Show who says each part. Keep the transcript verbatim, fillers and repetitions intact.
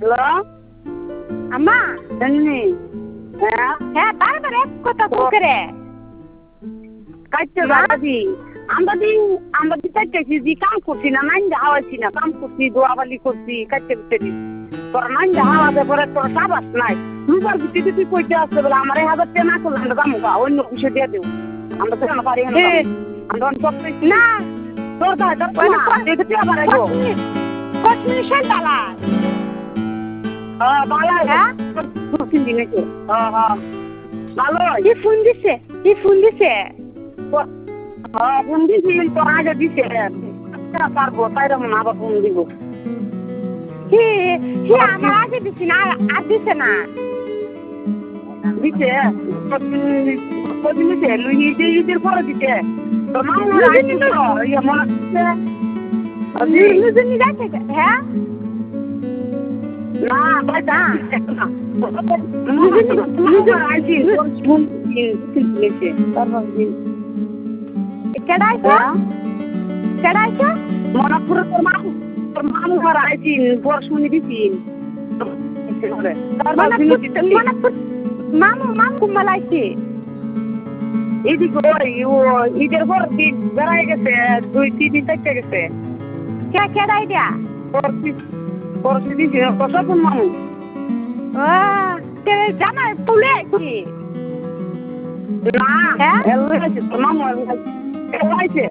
Speaker 1: hello
Speaker 2: আম্মা
Speaker 1: জানি হ্যাঁ
Speaker 2: হ্যাঁ বারবার এক কথা করে
Speaker 1: কাটতে দাদি আমরা দিন আমরা দিন কাটতেছি দি কাম করছি না নাইন হাওয়াইছি না কাম করছি দোয়াবালি করছি কাটতে করতে তোর নাইন হাওয়াতে পরে তোর সাবাস নাই দুবার ভিত্তিতে তুই কইতে আসতে বলে আমার এই হাজার টাকা না করলে আমরা কামু গা অন্য কিছু দিয়ে দেবো আমরা তো পারি না আমরা সব
Speaker 2: না
Speaker 1: তোর দায় তোর না দেখতে আবার আইবো
Speaker 2: কসমিশন দালা
Speaker 1: হ্যাঁ ভালো হ্যাঁ তিন দিন এসে হ্যাঁ হ্যাঁ ভালো
Speaker 2: কি ফোন দিছে কি ফোন দিছে
Speaker 1: হ্যাঁ ফোন দিছি তো আগে দিছে পারবো তাই রকম আবার ফোন দিব
Speaker 2: কি কি আমার আগে দিছি না আর দিছে না
Speaker 1: দিছে কদিন দিছে লুই ঈদের ঈদের পরে দিছে তোর মামু ইয়ে মনে হচ্ছে
Speaker 2: নুজনি যাচ্ছে হ্যাঁ
Speaker 1: না ভাই না নুজনি আইছি তোর ফোন দিছে তারপর দিন
Speaker 2: কেডাইছো কেডাইছো
Speaker 1: মনে করে তোর মামু তোর মামু ঘর আইছি বর শুনি দিছি
Speaker 2: মামু মামু মালাইছি
Speaker 1: এদিকে ওই ও ঈদের পর দিন বেড়াই গেছে দুই তিন দিন থাকতে গেছে
Speaker 2: কে কেডাই দিয়া
Speaker 1: পরশু দিছি কতক্ষণ মামু
Speaker 2: ও তে জামাই তুলে কি
Speaker 1: না এলো আছে তোর মামু এলো আছে